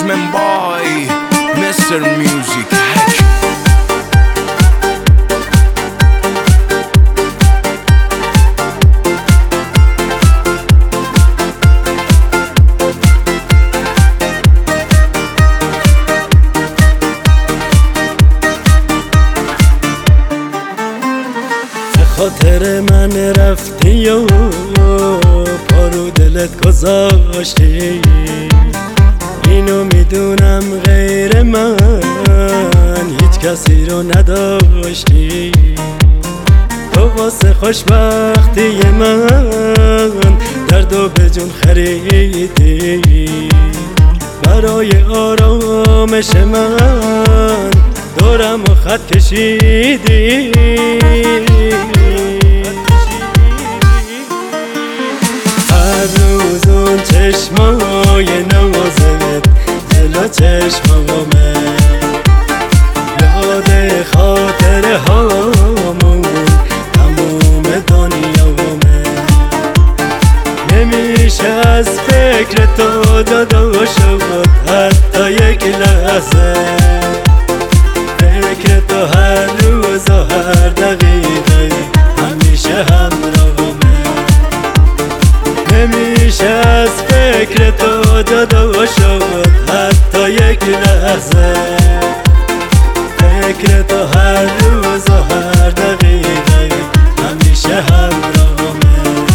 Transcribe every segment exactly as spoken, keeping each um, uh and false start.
Basement Boy Mister Music. خاطر من رفتی و پارو دلت گذاشتی، اینو میدونم غیر من هیچ کسی رو نداشتی. تو واسه خوشبختی من دردو به جون خریدی، برای آرامش من دورم و خط کشیدی. هر روز اون چشمای نوازت جلو چشمامه، یاد خاطره هامون تموم دنیامه. نمیشه از فکر تو جدا شد حتی یک لحظه، فکر تو هر روز و هر دقیقه همیشه همراهمه. نمیشه از فکر تو جدا شد حتی یک لحظه، فکر تو هر روز و هر دقیقه همیشه همراهمه.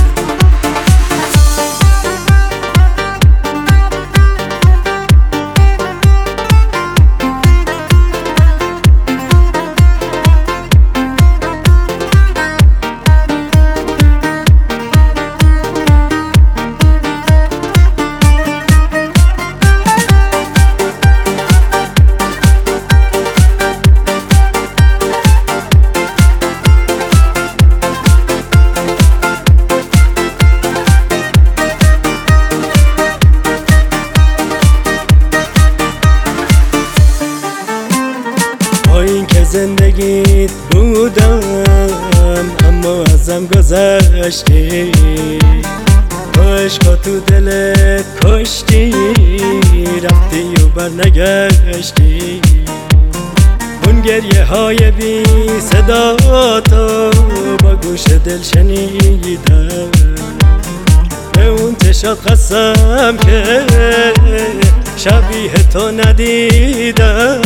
با این که زندگیت بودم اما ازم گذشتی، با عشقا تو دلت کشتی، رفتی و برنگشتی. اون گریه های بی صدا تو با گوش دل شنیدم، به اون چشات قسم که شبیه تو ندیدم.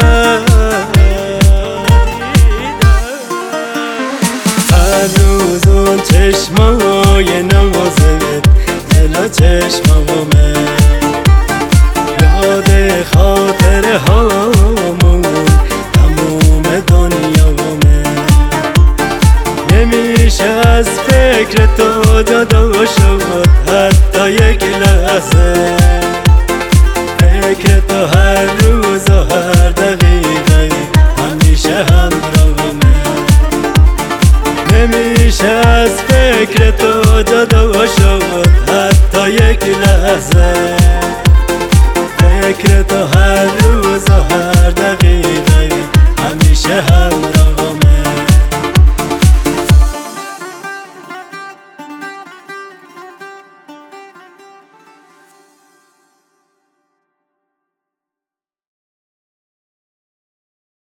هر روز اون چشمای نوازت جلو چشمامه، یاد خاطره هامون تموم دنیامه. نمیشه از فکر تو جدا شد حتی یک لحظه، فکر تو هر روز و هر دقیقه همیشه همراهمه. نمیشه از فکر تو جدا شد حتی یک لحظه، فکر تو هر روز و هر دقیقه همیشه همراهمه.